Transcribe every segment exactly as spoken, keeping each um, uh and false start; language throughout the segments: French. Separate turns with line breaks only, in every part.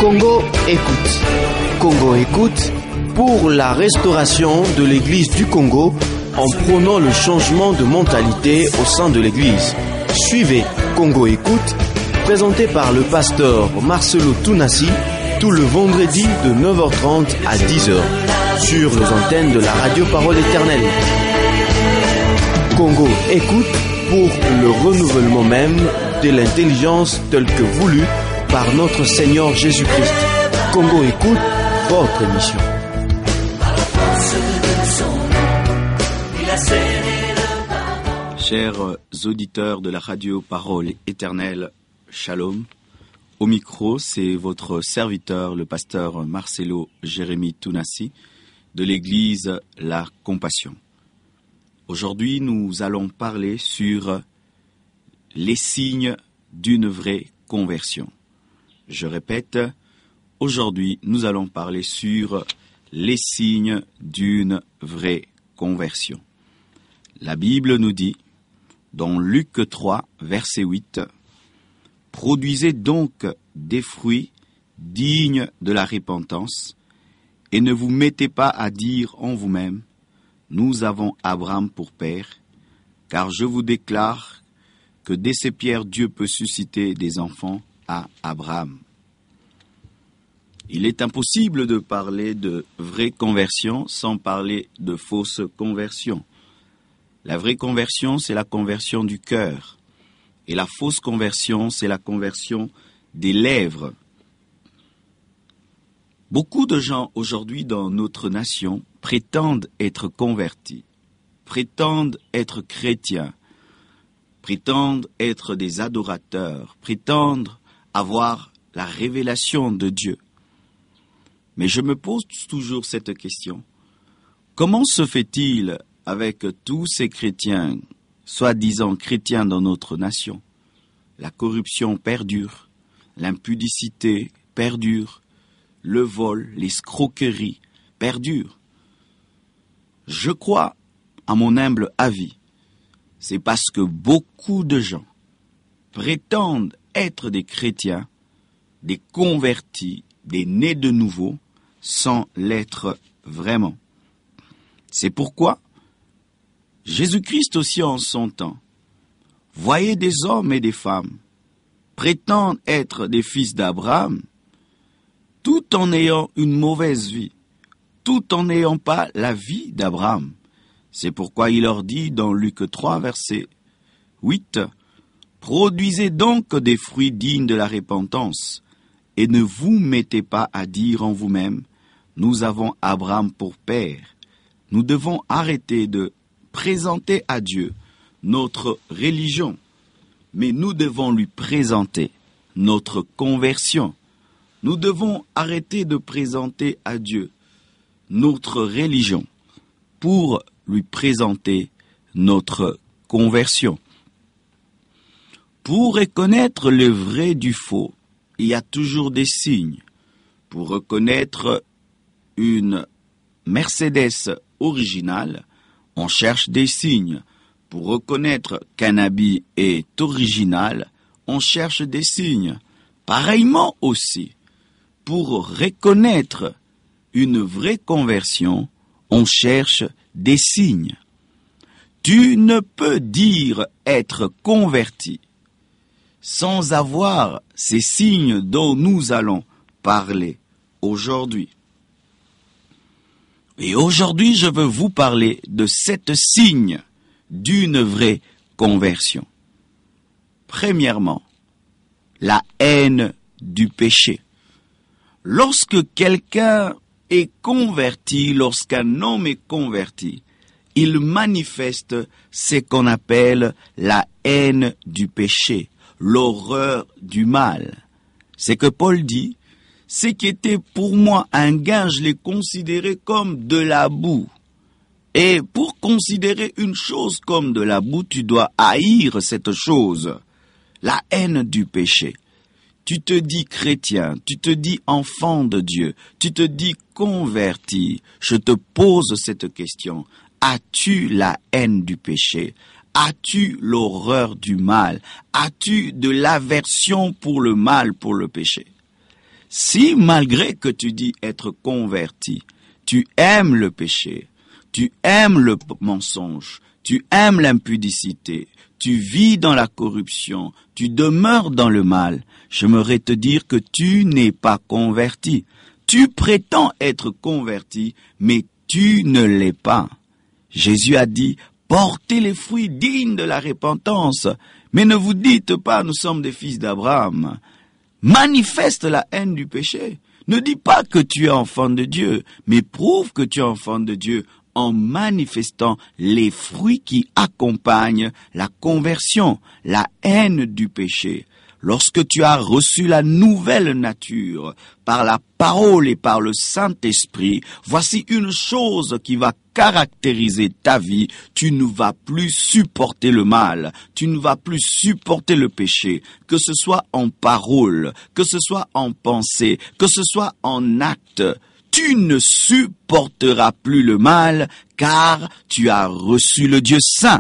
Congo écoute. Congo écoute pour la restauration de l'Église du Congo en prônant le changement de mentalité au sein de l'Église. Suivez Congo écoute, présenté par le pasteur Marcelo Tounassi, tout le vendredi de neuf heures trente à dix heures sur les antennes de la radio Parole Éternelle. Congo écoute pour le renouvellement même de l'intelligence telle que voulue par notre Seigneur Jésus-Christ. Congo écoute, votre émission.
Chers auditeurs de la radio Parole Éternelle, Shalom. Au micro, c'est votre serviteur, le pasteur Marcelo Jérémy Tounassi, de l'église La Compassion. Aujourd'hui, nous allons parler sur les signes d'une vraie conversion. Je répète, aujourd'hui, nous allons parler sur les signes d'une vraie conversion. La Bible nous dit, dans Luc trois, verset huit, « Produisez donc des fruits dignes de la repentance, et ne vous mettez pas à dire en vous-même, « Nous avons Abraham pour père, car je vous déclare que dès ces pierres Dieu peut susciter des enfants à Abraham. » Il est impossible de parler de vraie conversion sans parler de fausse conversion. La vraie conversion, c'est la conversion du cœur. Et la fausse conversion, c'est la conversion des lèvres. Beaucoup de gens aujourd'hui dans notre nation prétendent être convertis, prétendent être chrétiens, prétendent être des adorateurs, prétendent avoir la révélation de Dieu. Mais je me pose toujours cette question. Comment se fait-il avec tous ces chrétiens, soi-disant chrétiens dans notre nation? La corruption perdure, l'impudicité perdure, le vol, l'escroquerie perdurent. Je crois, à mon humble avis, c'est parce que beaucoup de gens prétendent être des chrétiens, des convertis, des nés de nouveau, sans l'être vraiment. C'est pourquoi Jésus-Christ aussi en son temps voyait des hommes et des femmes prétendent être des fils d'Abraham, tout en ayant une mauvaise vie, tout en n'ayant pas la vie d'Abraham. C'est pourquoi il leur dit dans Luc trois, verset huit, « Produisez donc des fruits dignes de la repentance, et ne vous mettez pas à dire en vous-même, « Nous avons Abraham pour père ». Nous devons arrêter de présenter à Dieu notre religion, mais nous devons lui présenter notre conversion. Nous devons arrêter de présenter à Dieu notre religion pour lui présenter notre conversion. Pour reconnaître le vrai du faux, il y a toujours des signes. Pour reconnaître une Mercedes originale, on cherche des signes. Pour reconnaître qu'un habit est original, on cherche des signes. Pareillement aussi, pour reconnaître une vraie conversion, on cherche des signes. Tu ne peux dire être converti sans avoir ces signes dont nous allons parler aujourd'hui. Et aujourd'hui, je veux vous parler de sept signes d'une vraie conversion. Premièrement, la haine du péché. Lorsque quelqu'un est converti, lorsqu'un homme est converti, il manifeste ce qu'on appelle la haine du péché, l'horreur du mal. C'est que Paul dit, ce qui était pour moi un gain, je l'ai considéré comme de la boue. Et pour considérer une chose comme de la boue, tu dois haïr cette chose, la haine du péché. Tu te dis chrétien, tu te dis enfant de Dieu, tu te dis converti. Je te pose cette question. As-tu la haine du péché? As-tu l'horreur du mal? As-tu de l'aversion pour le mal, pour le péché? Si malgré que tu dis être converti, tu aimes le péché, tu aimes le mensonge, tu aimes l'impudicité, tu vis dans la corruption, tu demeures dans le mal, j'aimerais te dire que tu n'es pas converti. Tu prétends être converti, mais tu ne l'es pas. Jésus a dit, portez les fruits dignes de la repentance, mais ne vous dites pas, nous sommes des fils d'Abraham. Manifeste la haine du péché. Ne dis pas que tu es enfant de Dieu, mais prouve que tu es enfant de Dieu en manifestant les fruits qui accompagnent la conversion, la haine du péché. Lorsque tu as reçu la nouvelle nature par la parole et par le Saint-Esprit, voici une chose qui va caractériser ta vie. Tu ne vas plus supporter le mal, tu ne vas plus supporter le péché, que ce soit en parole, que ce soit en pensée, que ce soit en acte. Tu ne supporteras plus le mal, car tu as reçu le Dieu saint.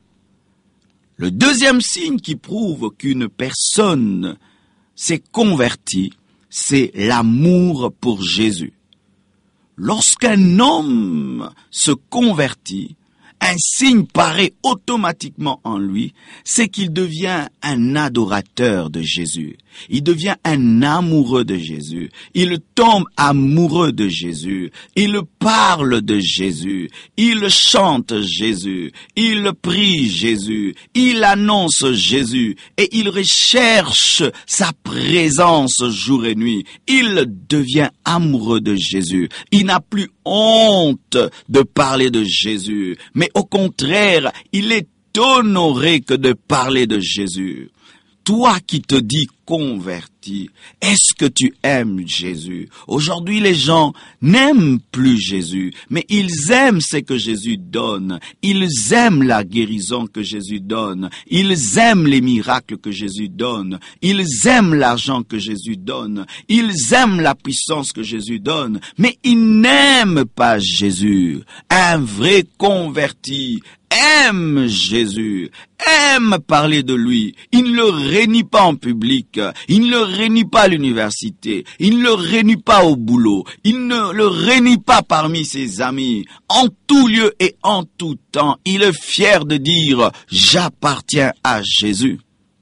Le deuxième signe qui prouve qu'une personne s'est convertie, c'est l'amour pour Jésus. Lorsqu'un homme se convertit, un signe paraît automatiquement en lui, c'est qu'il devient un adorateur de Jésus. Il devient un amoureux de Jésus. Il tombe amoureux de Jésus. Il parle de Jésus. Il chante Jésus. Il prie Jésus. Il annonce Jésus. Et il recherche sa présence jour et nuit. Il devient amoureux de Jésus. Il n'a plus honte de parler de Jésus. Mais au contraire, il est honoré que de parler de Jésus. Toi qui te dis converti, est-ce que tu aimes Jésus? Aujourd'hui, les gens n'aiment plus Jésus, mais ils aiment ce que Jésus donne. Ils aiment la guérison que Jésus donne. Ils aiment les miracles que Jésus donne. Ils aiment l'argent que Jésus donne. Ils aiment la puissance que Jésus donne, mais ils n'aiment pas Jésus. Un vrai converti aime Jésus, aime parler de lui. Il ne le renie pas en public, il ne le renie pas à l'université, il ne le renie pas au boulot, il ne le renie pas parmi ses amis. En tout lieu et en tout temps, il est fier de dire « J'appartiens à Jésus ».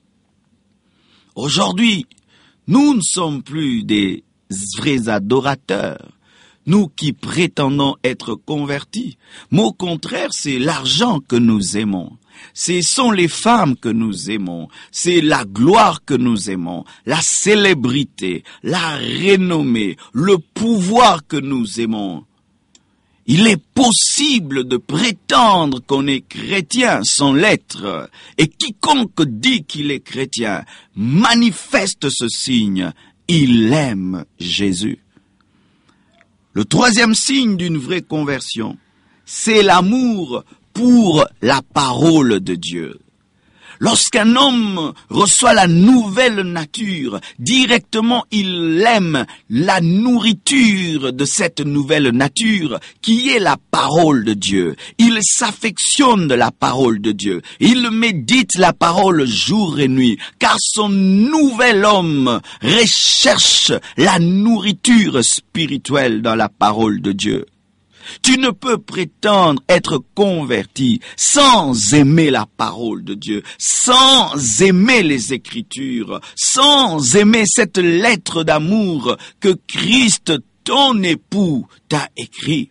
Aujourd'hui, nous ne sommes plus des vrais adorateurs. Nous qui prétendons être convertis, mais au contraire, c'est l'argent que nous aimons. Ce sont les femmes que nous aimons, c'est la gloire que nous aimons, la célébrité, la renommée, le pouvoir que nous aimons. Il est possible de prétendre qu'on est chrétien sans l'être, et quiconque dit qu'il est chrétien manifeste ce signe, il aime Jésus. Le troisième signe d'une vraie conversion, c'est l'amour pour la parole de Dieu. Lorsqu'un homme reçoit la nouvelle nature, directement il aime la nourriture de cette nouvelle nature qui est la parole de Dieu. Il s'affectionne de la parole de Dieu. Il médite la parole jour et nuit, car son nouvel homme recherche la nourriture spirituelle dans la parole de Dieu. Tu ne peux prétendre être converti sans aimer la parole de Dieu, sans aimer les Écritures, sans aimer cette lettre d'amour que Christ, ton époux, t'a écrit.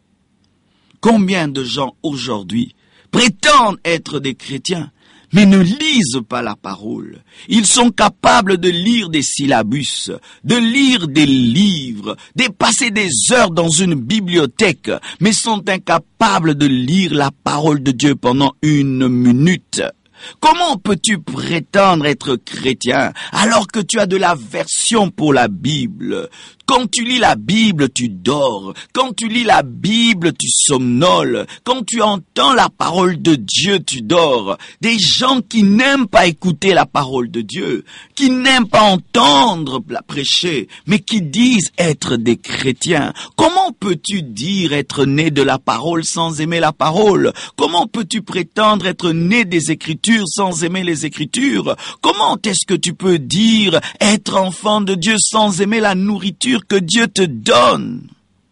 Combien de gens aujourd'hui prétendent être des chrétiens, mais ne lisent pas la parole. Ils sont capables de lire des syllabus, de lire des livres, de passer des heures dans une bibliothèque, mais sont incapables de lire la parole de Dieu pendant une minute. Comment peux-tu prétendre être chrétien alors que tu as de l'aversion pour la Bible? Quand tu lis la Bible, tu dors. Quand tu lis la Bible, tu somnoles. Quand tu entends la parole de Dieu, tu dors. Des gens qui n'aiment pas écouter la parole de Dieu, qui n'aiment pas entendre la prêcher, mais qui disent être des chrétiens. Comment peux-tu dire être né de la parole sans aimer la parole? Comment peux-tu prétendre être né des Écritures sans aimer les Écritures? Comment est-ce que tu peux dire être enfant de Dieu sans aimer la nourriture que Dieu te donne?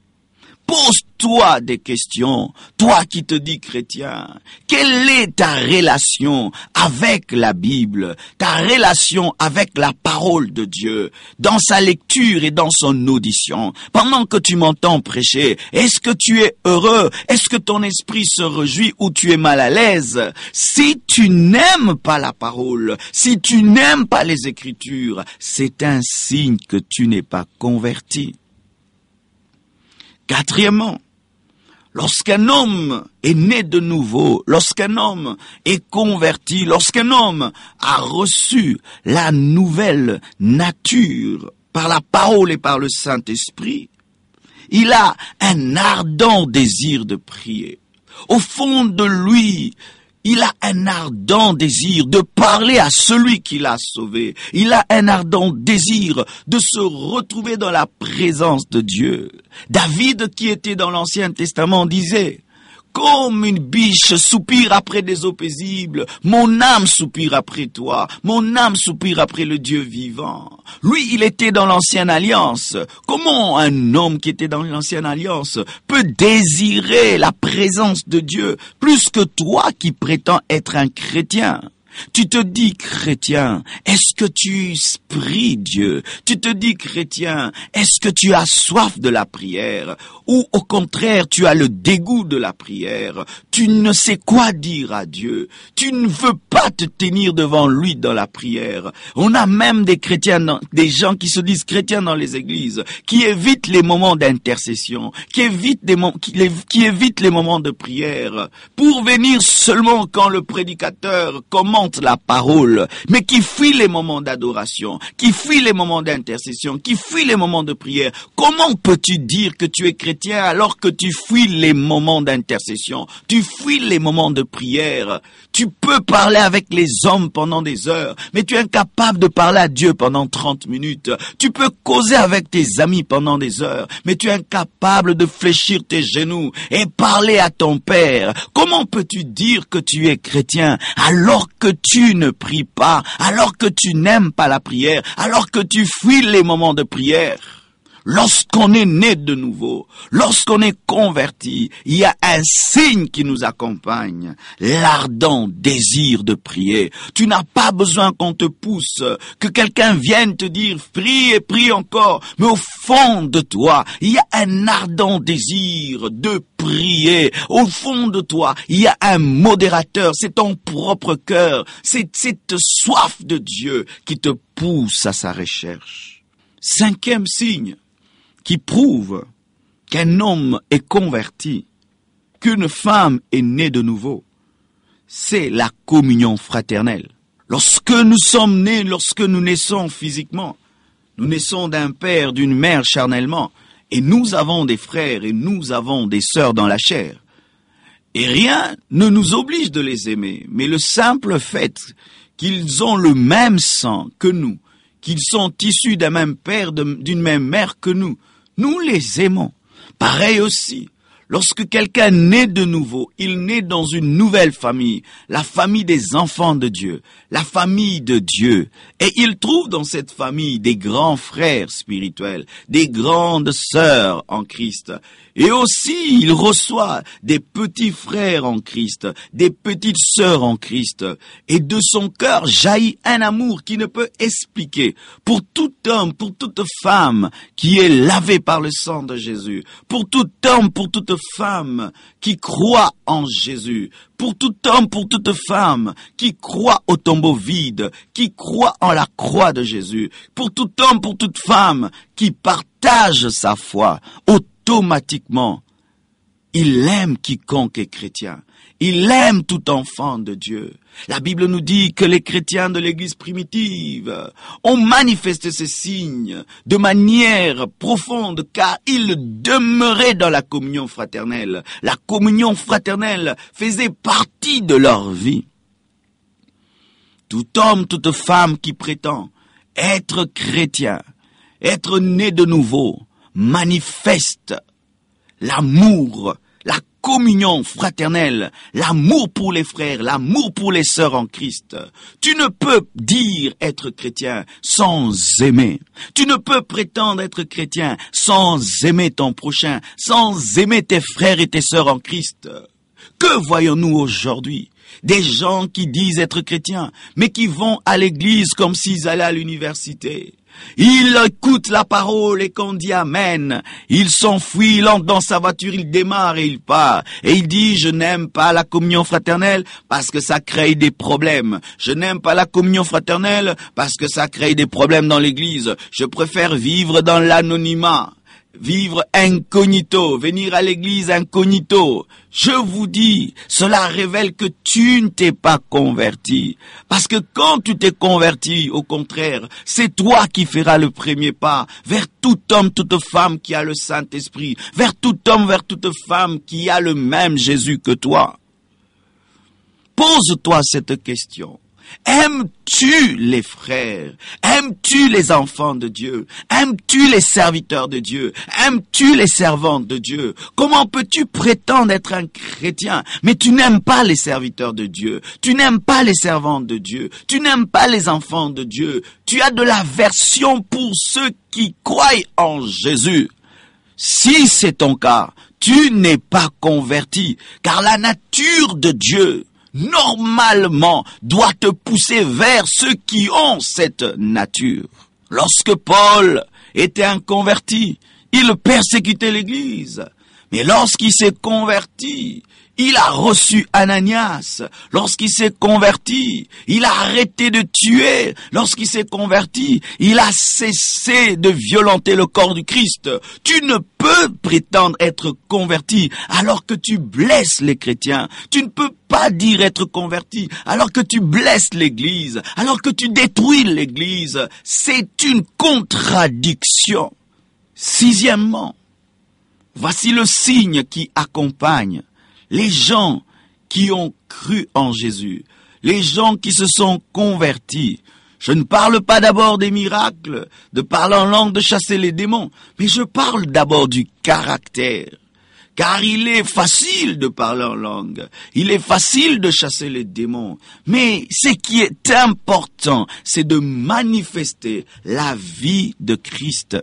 Pose-toi des questions, toi qui te dis chrétien. Quelle est ta relation avec la Bible, ta relation avec la parole de Dieu, dans sa lecture et dans son audition? Pendant que tu m'entends prêcher, est-ce que tu es heureux? Est-ce que ton esprit se réjouit ou tu es mal à l'aise? Si tu n'aimes pas la parole, si tu n'aimes pas les Écritures, c'est un signe que tu n'es pas converti. Quatrièmement, lorsqu'un homme est né de nouveau, lorsqu'un homme est converti, lorsqu'un homme a reçu la nouvelle nature par la parole et par le Saint-Esprit, il a un ardent désir de prier. Au fond de lui, il a un ardent désir de parler à celui qui l'a sauvé. Il a un ardent désir de se retrouver dans la présence de Dieu. David, qui était dans l'Ancien Testament, disait: comme une biche soupire après des eaux paisibles, mon âme soupire après toi, mon âme soupire après le Dieu vivant. Lui, il était dans l'Ancienne Alliance. Comment un homme qui était dans l'Ancienne Alliance peut désirer la présence de Dieu plus que toi qui prétends être un chrétien? Tu te dis chrétien, est-ce que tu pries Dieu? Tu te dis chrétien, est-ce que tu as soif de la prière? Ou au contraire, tu as le dégoût de la prière? Tu ne sais quoi dire à Dieu? Tu ne veux pas te tenir devant lui dans la prière? On a même des chrétiens, des gens qui se disent chrétiens dans les églises, qui évitent les moments d'intercession, qui évitent des moments, qui, qui évitent les moments de prière, pour venir seulement quand le prédicateur commente la parole, mais qui fuit les moments d'adoration, qui fuit les moments d'intercession, qui fuit les moments de prière. Comment peux-tu dire que tu es chrétien alors que tu fuis les moments d'intercession, tu fuis les moments de prière? Tu peux parler avec les hommes pendant des heures, mais tu es incapable de parler à Dieu pendant trente minutes. Tu peux causer avec tes amis pendant des heures, mais tu es incapable de fléchir tes genoux et parler à ton Père. Comment peux-tu dire que tu es chrétien alors que tu ne pries pas, alors que tu n'aimes pas la prière, alors que tu fuis les moments de prière? Lorsqu'on est né de nouveau, lorsqu'on est converti, il y a un signe qui nous accompagne, l'ardent désir de prier. Tu n'as pas besoin qu'on te pousse, que quelqu'un vienne te dire prie et prie encore, mais au fond de toi, il y a un ardent désir de prier. Au fond de toi, il y a un modérateur, c'est ton propre cœur, c'est cette soif de Dieu qui te pousse à sa recherche. Cinquième signe qui prouve qu'un homme est converti, qu'une femme est née de nouveau, c'est la communion fraternelle. Lorsque nous sommes nés, lorsque nous naissons physiquement, nous naissons d'un père, d'une mère charnellement, et nous avons des frères et nous avons des sœurs dans la chair. Et rien ne nous oblige de les aimer, mais le simple fait qu'ils ont le même sang que nous, qu'ils sont issus d'un même père, d'une même mère que nous, nous les aimons. Pareil aussi, lorsque quelqu'un naît de nouveau, il naît dans une nouvelle famille, la famille des enfants de Dieu, la famille de Dieu. Et il trouve dans cette famille des grands frères spirituels, des grandes sœurs en Christ. Et aussi, il reçoit des petits frères en Christ, des petites sœurs en Christ. Et de son cœur jaillit un amour qui ne peut expliquer pour tout homme, pour toute femme qui est lavé par le sang de Jésus, pour tout homme, pour toute femme qui croit en Jésus, pour tout homme, pour toute femme qui croit au tombeau vide, qui croit en la croix de Jésus, pour tout homme, pour toute femme qui partage sa foi, automatiquement, il aime quiconque est chrétien. Il aime tout enfant de Dieu. La Bible nous dit que les chrétiens de l'Église primitive ont manifesté ces signes de manière profonde car ils demeuraient dans la communion fraternelle. La communion fraternelle faisait partie de leur vie. Tout homme, toute femme qui prétend être chrétien, être né de nouveau, manifeste l'amour, la communion fraternelle, l'amour pour les frères, l'amour pour les sœurs en Christ. Tu ne peux dire être chrétien sans aimer. Tu ne peux prétendre être chrétien sans aimer ton prochain, sans aimer tes frères et tes sœurs en Christ. Que voyons-nous aujourd'hui? Des gens qui disent être chrétiens, mais qui vont à l'église comme s'ils allaient à l'université. Il écoute la parole et qu'on dit amen. Il s'enfuit, il entre dans sa voiture, il démarre et il part. Et il dit, je n'aime pas la communion fraternelle parce que ça crée des problèmes. Je n'aime pas la communion fraternelle parce que ça crée des problèmes dans l'église. Je préfère vivre dans l'anonymat. Vivre incognito, venir à l'église incognito. Je vous dis, cela révèle que tu ne t'es pas converti. Parce que quand tu t'es converti, au contraire, c'est toi qui feras le premier pas vers tout homme, toute femme qui a le Saint-Esprit, vers tout homme, vers toute femme qui a le même Jésus que toi. Pose-toi cette question. Aimes-tu les frères? Aimes-tu les enfants de Dieu? Aimes-tu les serviteurs de Dieu? Aimes-tu les servantes de Dieu? Comment peux-tu prétendre être un chrétien, mais tu n'aimes pas les serviteurs de Dieu? Tu n'aimes pas les servantes de Dieu? Tu n'aimes pas les enfants de Dieu? Tu as de l'aversion pour ceux qui croient en Jésus. Si c'est ton cas, tu n'es pas converti, car la nature de Dieu normalement doit te pousser vers ceux qui ont cette nature. Lorsque Paul était un converti, il persécutait l'Église. Mais lorsqu'il s'est converti, il a reçu Ananias. Lorsqu'il s'est converti, il a arrêté de tuer. Lorsqu'il s'est converti, il a cessé de violenter le corps du Christ. Tu ne peux prétendre être converti alors que tu blesses les chrétiens. Tu ne peux pas dire être converti alors que tu blesses l'Église, alors que tu détruis l'Église. C'est une contradiction. Sixièmement, voici le signe qui accompagne les gens qui ont cru en Jésus, les gens qui se sont convertis. Je ne parle pas d'abord des miracles, de parler en langue, de chasser les démons, mais je parle d'abord du caractère. Car il est facile de parler en langue, il est facile de chasser les démons, mais ce qui est important, c'est de manifester la vie de Christ.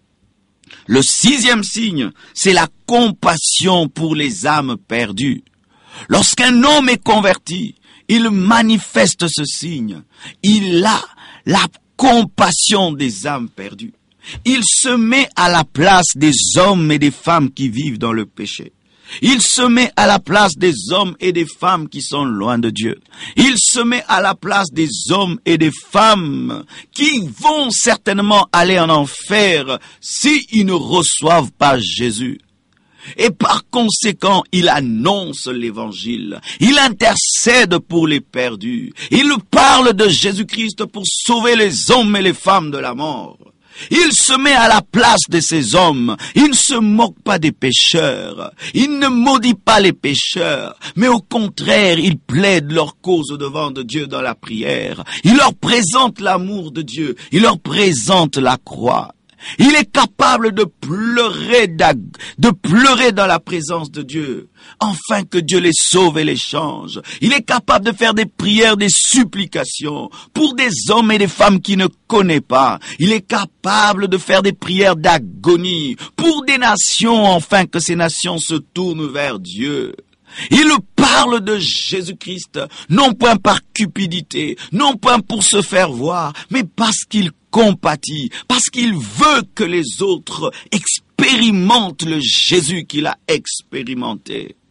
Le sixième signe, c'est la compassion pour les âmes perdues. Lorsqu'un homme est converti, il manifeste ce signe. Il a la compassion des âmes perdues. Il se met à la place des hommes et des femmes qui vivent dans le péché. Il se met à la place des hommes et des femmes qui sont loin de Dieu. Il se met à la place des hommes et des femmes qui vont certainement aller en enfer s'ils ne reçoivent pas Jésus. Et par conséquent, il annonce l'évangile. Il intercède pour les perdus. Il parle de Jésus-Christ pour sauver les hommes et les femmes de la mort. Il se met à la place de ces hommes. Il ne se moque pas des pécheurs. Il ne maudit pas les pécheurs. Mais au contraire, il plaide leur cause devant de Dieu dans la prière. Il leur présente l'amour de Dieu. Il leur présente la croix. Il est capable de pleurer, de pleurer dans la présence de Dieu, afin que Dieu les sauve et les change. Il est capable de faire des prières, des supplications pour des hommes et des femmes qui ne connaît pas. Il est capable de faire des prières d'agonie pour des nations, afin que ces nations se tournent vers Dieu. Il parle de Jésus-Christ, non point par cupidité, non point pour se faire voir, mais parce qu'il compatit, parce qu'il veut que les autres expérimentent le Jésus qu'il a expérimenté.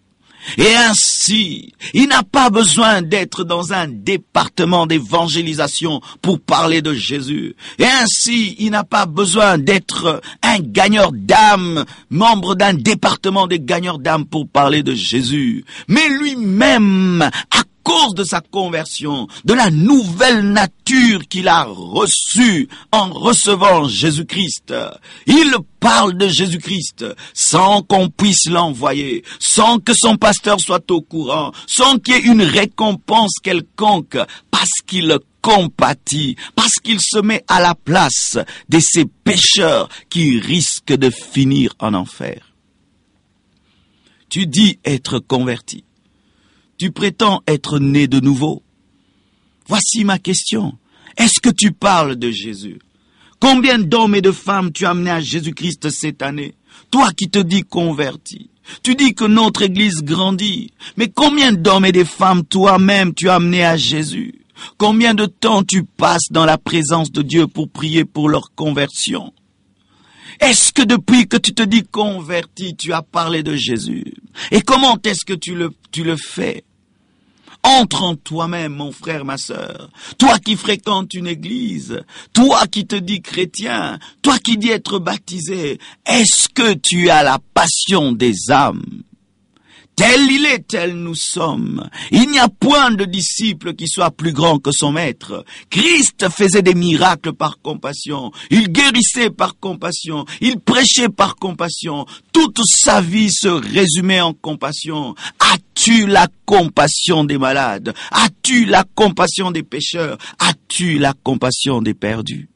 Et ainsi, il n'a pas besoin d'être dans un département d'évangélisation pour parler de Jésus. Et ainsi, il n'a pas besoin d'être un gagneur d'âme, membre d'un département des gagneurs d'âme pour parler de Jésus. Mais lui-même, à cause de sa conversion, de la nouvelle nature qu'il a reçue en recevant Jésus-Christ, il parle de Jésus-Christ sans qu'on puisse l'envoyer, sans que son pasteur soit au courant, sans qu'il y ait une récompense quelconque, parce qu'il compatit, parce qu'il se met à la place de ces pécheurs qui risquent de finir en enfer. Tu dis être converti. Tu prétends être né de nouveau. Voici ma question. Est-ce que tu parles de Jésus? Combien d'hommes et de femmes tu as amenés à Jésus-Christ cette année? Toi qui te dis converti. Tu dis que notre église grandit. Mais combien d'hommes et de femmes toi-même tu as amenés à Jésus? Combien de temps tu passes dans la présence de Dieu pour prier pour leur conversion? Est-ce que depuis que tu te dis converti, tu as parlé de Jésus? Et comment est-ce que tu le, tu le fais? Entre en toi-même, mon frère, ma sœur. Toi qui fréquentes une église, toi qui te dis chrétien, toi qui dis être baptisé, est-ce que tu as la passion des âmes? Tel il est, tel nous sommes. Il n'y a point de disciple qui soit plus grand que son maître. Christ faisait des miracles par compassion. Il guérissait par compassion. Il prêchait par compassion. Toute sa vie se résumait en compassion. As-tu la compassion des malades? As-tu la compassion des pécheurs? As-tu la compassion des perdus?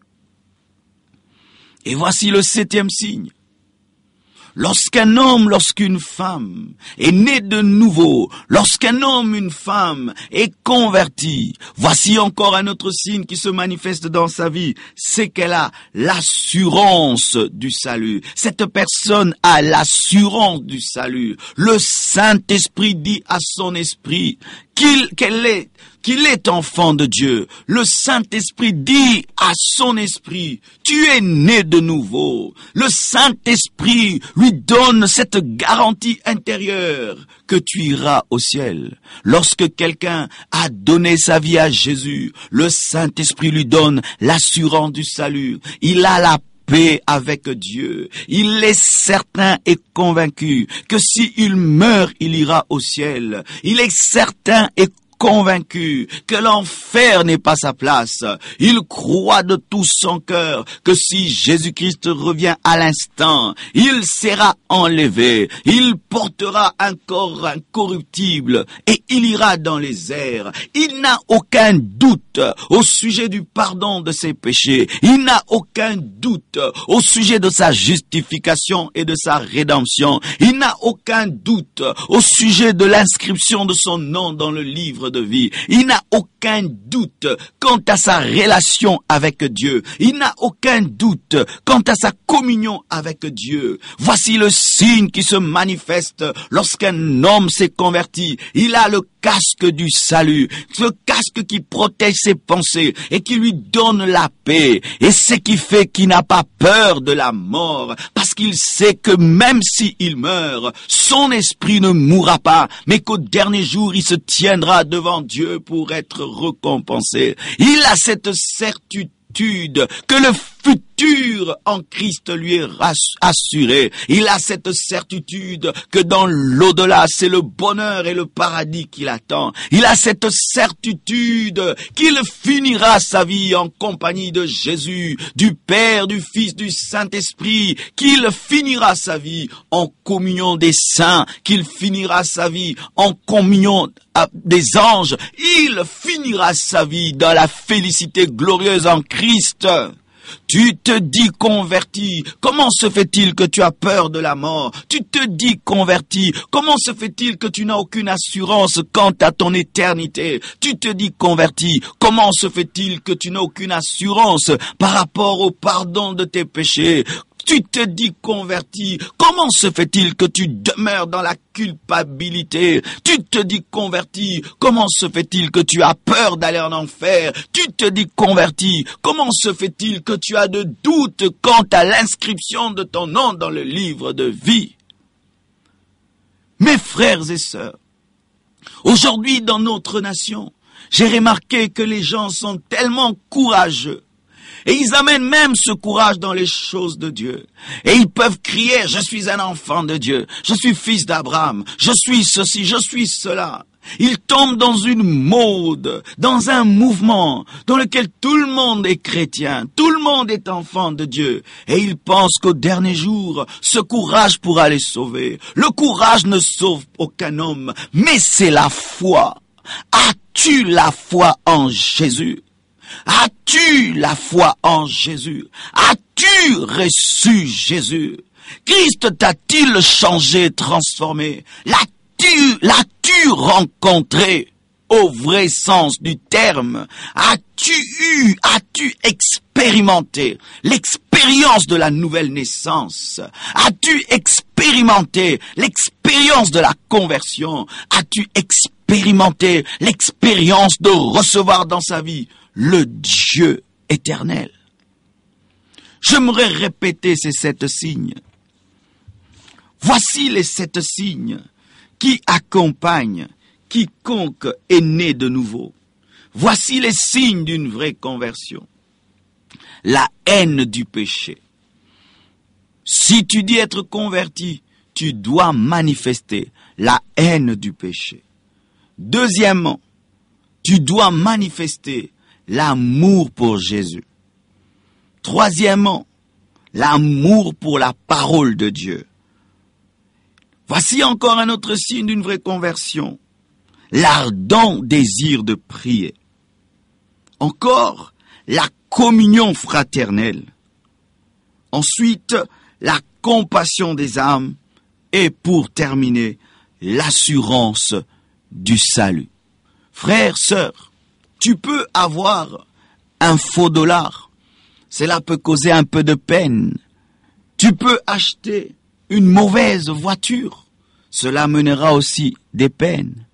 Et voici le septième signe. Lorsqu'un homme, lorsqu'une femme est née de nouveau, lorsqu'un homme, une femme est converti, voici encore un autre signe qui se manifeste dans sa vie, c'est qu'elle a l'assurance du salut. Cette personne a l'assurance du salut. Le Saint-Esprit dit à son esprit qu'il, qu'elle est, qu'il est enfant de Dieu. Le Saint-Esprit dit à son esprit, tu es né de nouveau. Le Saint-Esprit lui donne cette garantie intérieure que tu iras au ciel. Lorsque quelqu'un a donné sa vie à Jésus, le Saint-Esprit lui donne l'assurance du salut. Il a la paix avec Dieu. Il est certain et convaincu que s'il meurt, il ira au ciel. Il est certain et convaincu que l'enfer n'est pas sa place. Il croit de tout son cœur que si Jésus-Christ revient à l'instant, il sera enlevé. Il portera un corps incorruptible et il ira dans les airs. Il n'a aucun doute au sujet du pardon de ses péchés. Il n'a aucun doute au sujet de sa justification et de sa rédemption. Il n'a aucun doute au sujet de l'inscription de son nom dans le livre de vie. Il n'a aucun doute quant à sa relation avec Dieu. Il n'a aucun doute quant à sa communion avec Dieu. Voici le signe qui se manifeste lorsqu'un homme s'est converti. Il a le casque du salut, ce casque qui protège ses pensées et qui lui donne la paix. Et ce qui fait qu'il n'a pas peur de la mort, parce qu'il sait que même s'il meurt, son esprit ne mourra pas, mais qu'au dernier jour, il se tiendra devant Dieu pour être récompensé. Il a cette certitude que le futur en Christ lui est assuré. Il a cette certitude que dans l'au-delà, c'est le bonheur et le paradis qui l'attend. Il a cette certitude qu'il finira sa vie en compagnie de Jésus, du Père, du Fils, du Saint-Esprit, qu'il finira sa vie en communion des saints, qu'il finira sa vie en communion des anges. Il finira sa vie dans la félicité glorieuse en Christ. Tu te dis converti. Comment se fait-il que tu as peur de la mort? Tu te dis converti. Comment se fait-il que tu n'as aucune assurance quant à ton éternité? Tu te dis converti. Comment se fait-il que tu n'as aucune assurance par rapport au pardon de tes péchés? Tu te dis converti. Comment se fait-il que tu demeures dans la culpabilité? Tu te dis converti. Comment se fait-il que tu as peur d'aller en enfer? Tu te dis converti. Comment se fait-il que tu as de doutes quant à l'inscription de ton nom dans le livre de vie? Mes frères et sœurs, Aujourd'hui, dans notre nation, j'ai remarqué que les gens sont tellement courageux. Et ils amènent même ce courage dans les choses de Dieu. Et ils peuvent crier, je suis un enfant de Dieu, je suis fils d'Abraham, je suis ceci, je suis cela. Ils tombent dans une mode, dans un mouvement dans lequel tout le monde est chrétien, tout le monde est enfant de Dieu. Et ils pensent qu'au dernier jour, ce courage pourra les sauver. Le courage ne sauve aucun homme, mais c'est la foi. As-tu la foi en Jésus? As-tu la foi en Jésus? As-tu reçu Jésus? Christ t'a-t-il changé, transformé? L'as-tu, l'as-tu rencontré au vrai sens du terme? As-tu eu, as-tu expérimenté l'expérience de la nouvelle naissance? As-tu expérimenté l'expérience de la conversion? As-tu expérimenté l'expérience de recevoir dans sa vie le Dieu éternel? J'aimerais répéter ces sept signes. Voici les sept signes qui accompagnent quiconque est né de nouveau. Voici les signes d'une vraie conversion. La haine du péché. Si tu dis être converti, tu dois manifester la haine du péché. Deuxièmement, tu dois manifester l'amour pour Jésus. Troisièmement, l'amour pour la parole de Dieu. Voici encore un autre signe d'une vraie conversion. L'ardent désir de prier. Encore, la communion fraternelle. Ensuite, la compassion des âmes. Et pour terminer, l'assurance du salut. Frères, sœurs, tu peux avoir un faux dollar. Cela peut causer un peu de peine. Tu peux acheter une mauvaise voiture. Cela mènera aussi des peines.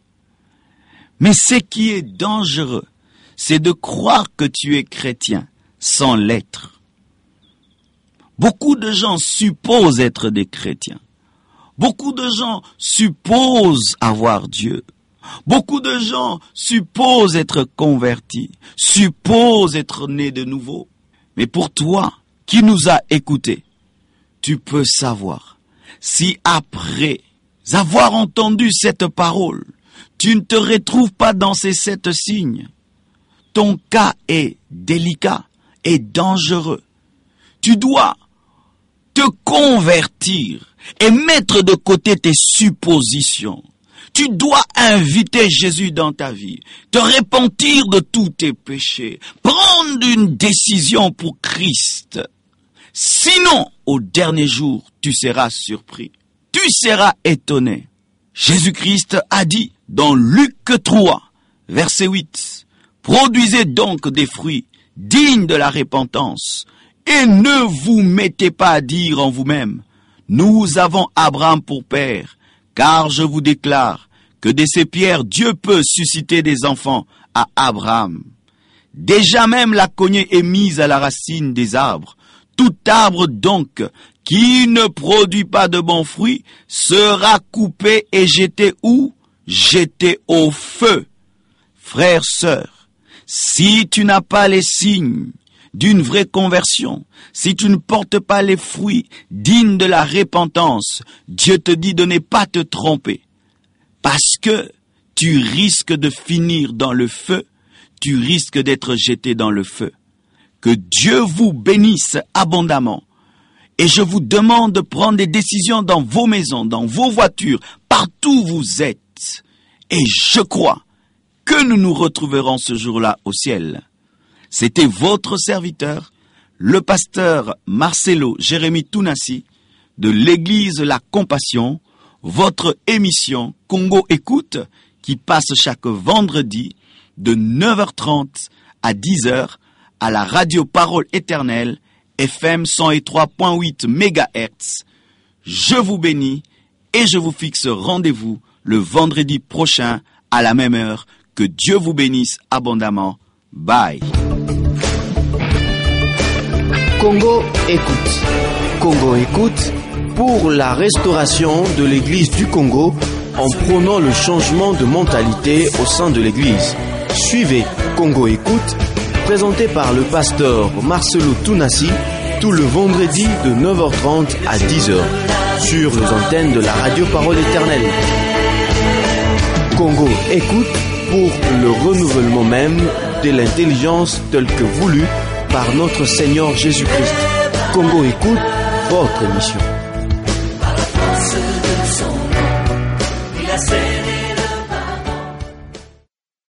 Mais ce qui est dangereux, c'est de croire que tu es chrétien sans l'être. Beaucoup de gens supposent être des chrétiens. Beaucoup de gens supposent avoir Dieu. Beaucoup de gens supposent être convertis, supposent être nés de nouveau. Mais pour toi, qui nous a écoutés, tu peux savoir si après avoir entendu cette parole, tu ne te retrouves pas dans ces sept signes. Ton cas est délicat et dangereux. Tu dois te convertir et mettre de côté tes suppositions. Tu dois inviter Jésus dans ta vie, te repentir de tous tes péchés, prendre une décision pour Christ. Sinon, au dernier jour, tu seras surpris. Tu seras étonné. Jésus-Christ a dit dans Luc trois, verset huit, « Produisez donc des fruits dignes de la repentance, et ne vous mettez pas à dire en vous-même, « Nous avons Abraham pour père, car je vous déclare que de ces pierres Dieu peut susciter des enfants à Abraham. Déjà même la cognée est mise à la racine des arbres. Tout arbre donc qui ne produit pas de bons fruits sera coupé et jeté où? Jeté au feu. » Frères, sœurs, si tu n'as pas les signes d'une vraie conversion, si tu ne portes pas les fruits dignes de la repentance, Dieu te dit de ne pas te tromper. Parce que tu risques de finir dans le feu, tu risques d'être jeté dans le feu. Que Dieu vous bénisse abondamment. Et je vous demande de prendre des décisions dans vos maisons, dans vos voitures, partout où vous êtes. Et je crois que nous nous retrouverons ce jour-là au ciel. C'était votre serviteur, le pasteur Marcelo Jérémie Tounassi, de l'église La Compassion, votre émission Congo Écoute, qui passe chaque vendredi de neuf heures trente à dix heures à la radio Parole Éternelle, F M cent trois virgule huit mégahertz. Je vous bénis et je vous fixe rendez-vous le vendredi prochain à la même heure. Que Dieu vous bénisse abondamment. Bye.
Congo Écoute. Congo Écoute pour la restauration de l'Église du Congo en prônant le changement de mentalité au sein de l'Église. Suivez Congo Écoute, présenté par le pasteur Marcelo Tounassi, tout le vendredi de neuf heures trente à dix heures, sur les antennes de la radio Parole Éternelle. Congo Écoute, pour le renouvellement même de l'intelligence telle que voulue par notre Seigneur Jésus-Christ. Congo Écoute, votre émission.